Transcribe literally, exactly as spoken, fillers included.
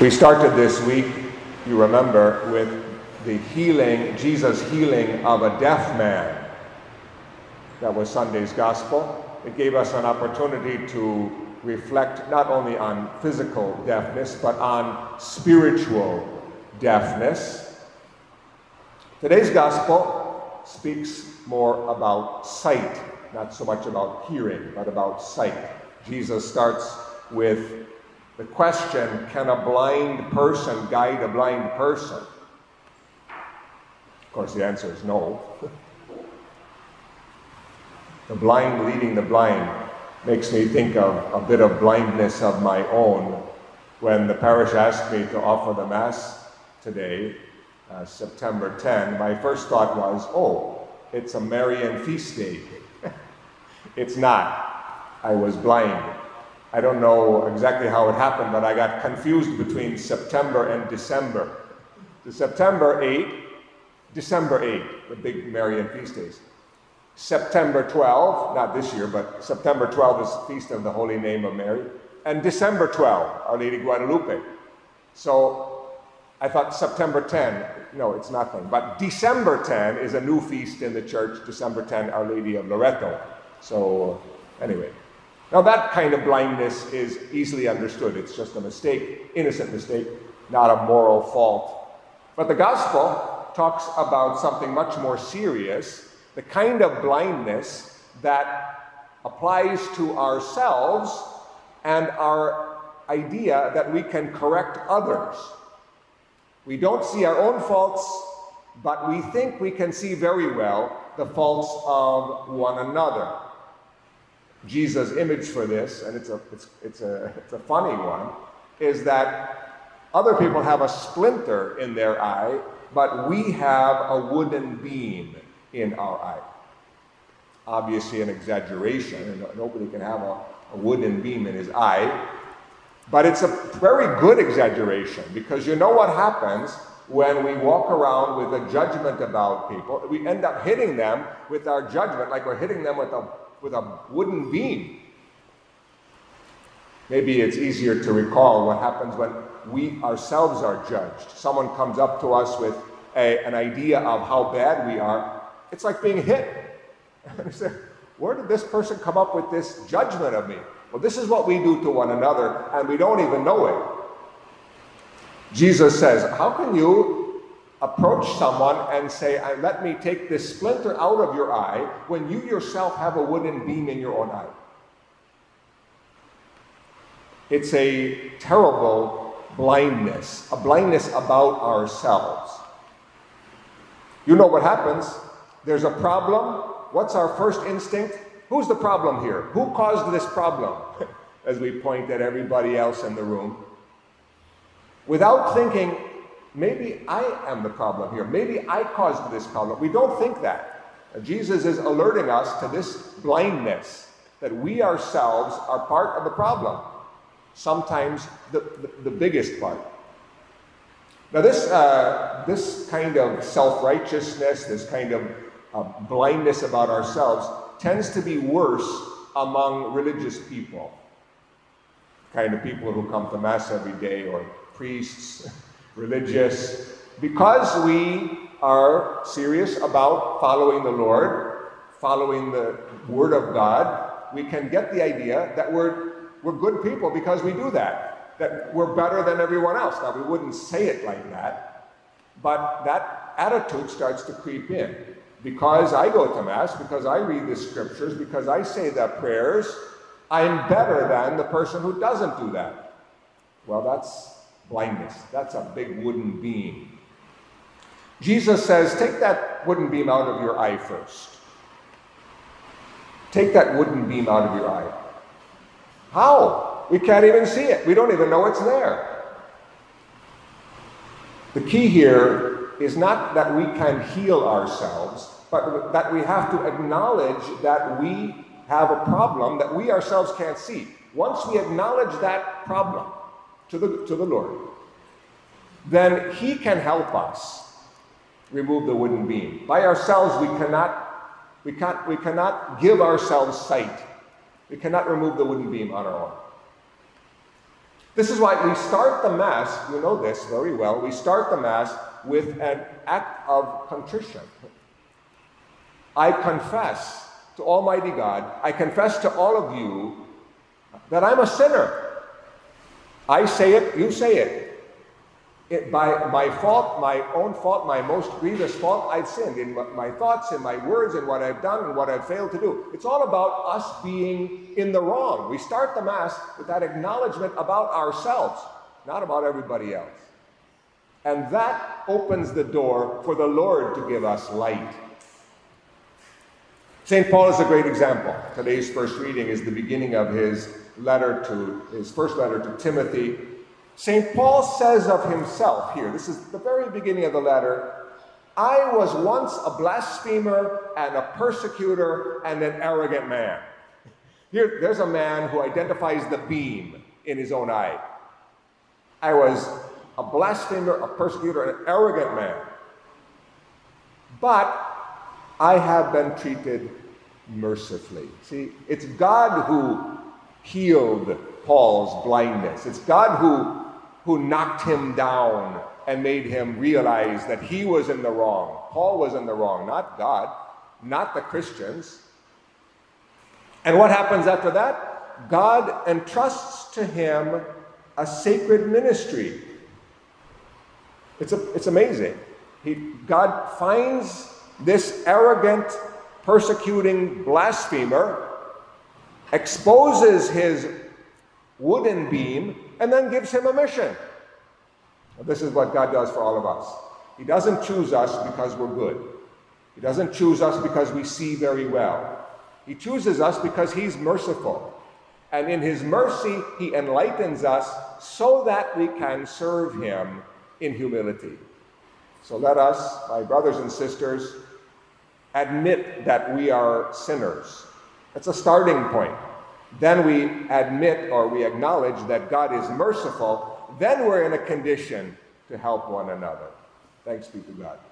We started this week, you remember, with the healing, Jesus' healing of a deaf man. That was Sunday's gospel. It gave us an opportunity to reflect not only on physical deafness, but on spiritual deafness. Today's gospel speaks more about sight, not so much about hearing, but about sight. Jesus starts with the question, can a blind person guide a blind person? Of course, the answer is no. The blind leading the blind makes me think of a bit of blindness of my own. When the parish asked me to offer the Mass today, uh, September tenth, my first thought was, oh, it's a Marian feast day. It's not. I was blind. I don't know exactly how it happened, but I got confused between September and December. The September eighth, December eighth, the big Marian feast days. September twelfth, not this year, but September twelfth is Feast of the Holy Name of Mary. And December twelfth, Our Lady Guadalupe. So I thought September tenth, no, it's nothing. But December tenth is a new feast in the church, December tenth, Our Lady of Loreto. So anyway. Now that kind of blindness is easily understood. It's just a mistake, innocent mistake, not a moral fault. But the gospel talks about something much more serious, the kind of blindness that applies to ourselves and our idea that we can correct others. We don't see our own faults, but we think we can see very well the faults of one another. Jesus' image for this, and it's a, it's, it's, a, it's a funny one, is that other people have a splinter in their eye, but we have a wooden beam in our eye. Obviously an exaggeration, and nobody can have a, a wooden beam in his eye, but it's a very good exaggeration, because you know what happens when we walk around with a judgment about people. We end up hitting them with our judgment, like we're hitting them with a with a wooden beam. Maybe it's easier to recall what happens when we ourselves are judged. Someone comes up to us with a, an idea of how bad we are. It's like being hit. And we say, where did this person come up with this judgment of me? Well, this is what we do to one another, and we don't even know it. Jesus says, how can you approach someone and say, let me take this splinter out of your eye when you yourself have a wooden beam in your own eye? It's a terrible blindness, a blindness about ourselves. You know what happens? There's a problem. What's our first instinct? Who's the problem here? Who caused this problem? As we point at everybody else in the room. Without thinking, maybe I am the problem here. Maybe I caused this problem. We don't think that. Jesus is alerting us to this blindness, that we ourselves are part of the problem. Sometimes the, the, the biggest part. Now this, uh, this kind of self-righteousness, this kind of uh, blindness about ourselves tends to be worse among religious people. Kind of people who come to Mass every day, or priests, religious, because we are serious about following the Lord, following the Word of God, we can get the idea that we're, we're good people because we do that, that we're better than everyone else. Now, we wouldn't say it like that, but that attitude starts to creep in. Because I go to Mass, because I read the Scriptures, because I say the prayers, I'm better than the person who doesn't do that. Well, that's blindness. That's a big wooden beam. Jesus says, take that wooden beam out of your eye first. Take that wooden beam out of your eye. How? We can't even see it. We don't even know it's there. The key here is not that we can heal ourselves, but that we have to acknowledge that we have a problem that we ourselves can't see. Once we acknowledge that problem to the, to the Lord, then He can help us remove the wooden beam. By ourselves, we cannot, we can't, we cannot give ourselves sight. We cannot remove the wooden beam on our own. This is why we start the Mass, you know this very well, we start the Mass with an act of contrition. I confess to Almighty God, I confess to all of you that I'm a sinner. I say it, you say it. It, by my fault, my own fault, my most grievous fault, I've sinned in my thoughts, in my words, in what I've done, and what I've failed to do. It's all about us being in the wrong. We start the Mass with that acknowledgement about ourselves, not about everybody else. And that opens the door for the Lord to give us light. Saint Paul is a great example. Today's first reading is the beginning of his letter to, his first letter to Timothy. Saint Paul says of himself here, this is the very beginning of the letter, I was once a blasphemer and a persecutor and an arrogant man. Here, there's a man who identifies the beam in his own eye. I was a blasphemer, a persecutor, and an arrogant man. But I have been treated mercifully. See, it's God who healed Paul's blindness. It's God who, who knocked him down and made him realize that he was in the wrong. Paul was in the wrong, not God, not the Christians. And what happens after that? God entrusts to him a sacred ministry. It's, a, it's amazing. He, God finds this arrogant, persecuting blasphemer, exposes his wooden beam, and then gives him a mission. This is what God does for all of us. He doesn't choose us because we're good. He doesn't choose us because we see very well. He chooses us because he's merciful. And in his mercy, he enlightens us so that we can serve him in humility. So let us, my brothers and sisters, admit that we are sinners. That's a starting point. Then we admit or we acknowledge that God is merciful. Then we're in a condition to help one another. Thanks be to God.